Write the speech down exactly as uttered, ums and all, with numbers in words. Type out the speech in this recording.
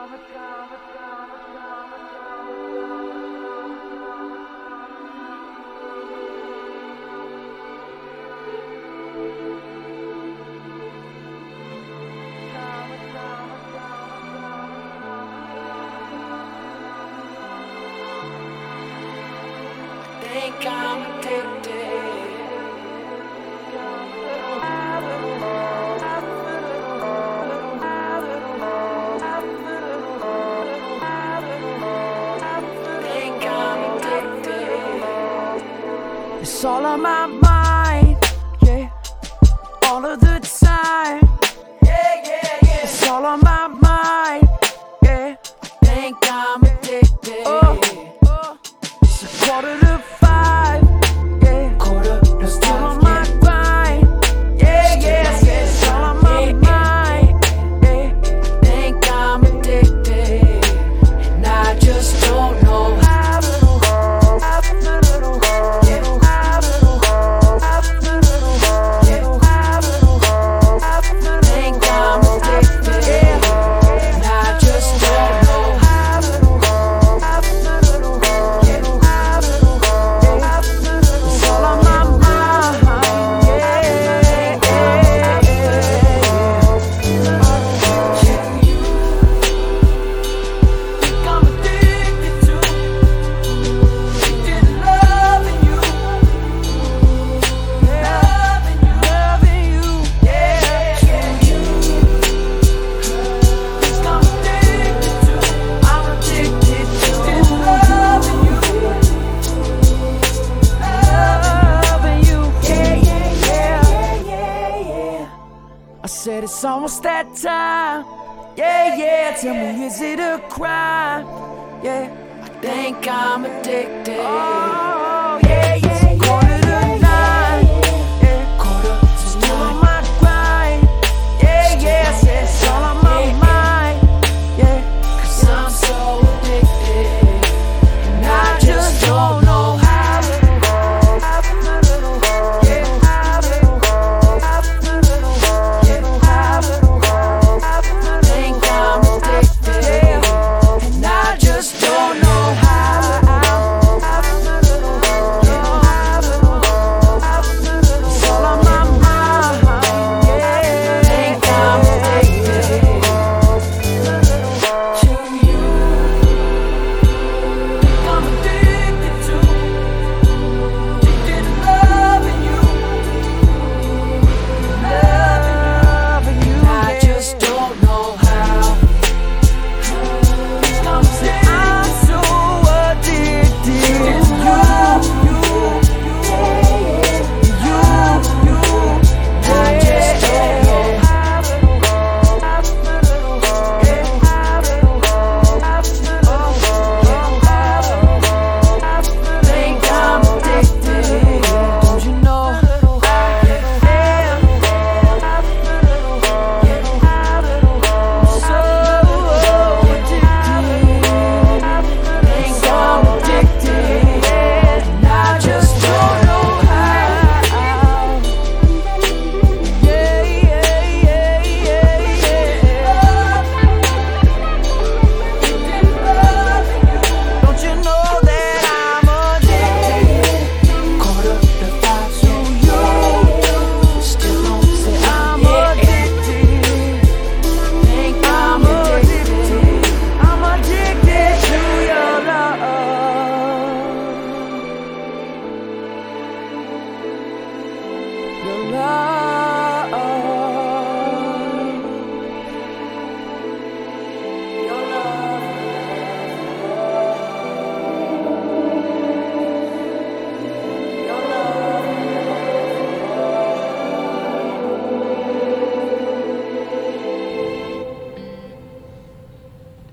Think I'm addicted. Think I'm addicted. It's all on my mind, yeah, all of the time. Yeah, yeah, yeah. It's all on my mind, yeah. Think I'm addicted. Oh, oh. It's a quarter to five, yeah. Quarter to Still on five, my yeah. grind, yeah, yeah, yeah. It's all on my Yeah, mind, yeah. Think I'm addicted, and I just don't know how. Think I'm addicted, and I just don't know how. It's all on my mind, yeah, yeah, Think I'm addicted to, addicted to loving you, loving you, loving you, yeah, yeah. Think I'm addicted to, I'm addicted to loving you, loving you, yeah, yeah, yeah. yeah, yeah. I said it's almost that time, yeah, yeah. Tell me, is it a crime? Yeah. Think I'm addicted. Oh, yeah, yeah. Quarter to nine, yeah. Quarter to Still on nine. my grind, yeah, yeah. I said it's all on my mind, yeah. Cause I'm so addicted, and I just don't know how. Think I'm addicted, and I just don't know how. It's all on my mind, yeah. Think I'm addicted to you. Think I'm addicted to, addicted to loving you, loving you. Loving you, I just don't know how. Think I'm addicted. I'm so addicted to you, you, you, you, I just don't know Think I'm addicted. Don't you know I am so addicted? Think I'm addicted, and I just don't know how. Yeah, yeah, yeah, yeah, yeah. Don't you know that I'm addicted? Quarter to five, so you still don't say I'm yeah. addicted. Think I'm I'm addicted. addicted. I'm addicted to your love. Your love.